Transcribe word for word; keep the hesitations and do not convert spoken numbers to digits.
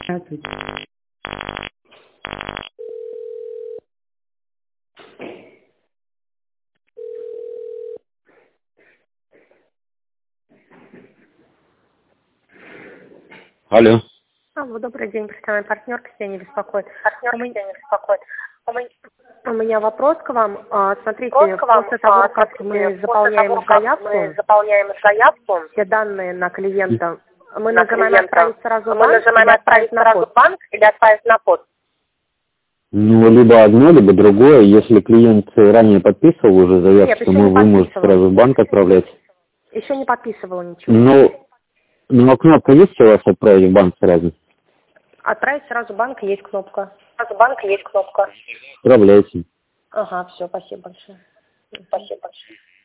Здравствуйте. Алло. Алло, добрый день, представляем партнер, Ксения не беспокоит. Партнер у меня не беспокоит. У меня, у меня вопрос к вам. А, смотрите, вопрос к вам. после того, а, как мы заполняем того, заявку, мы заполняем заявку, все данные на клиента, мы на нажимаем клиента. отправить сразу мы банк, нажимаем отправить сразу банк или отправить на пост. Ну, либо одно, либо другое. Если клиент ранее подписывал уже заявку, Нет, то мы, вы можете сразу в банк отправлять. Еще не подписывала ничего. Ну, ну, а кнопка есть у вас отправить в банк сразу? Отправить сразу в банк есть кнопка. Сразу в банк есть кнопка. Отправляйте. Ага, все, спасибо большое. Спасибо большое.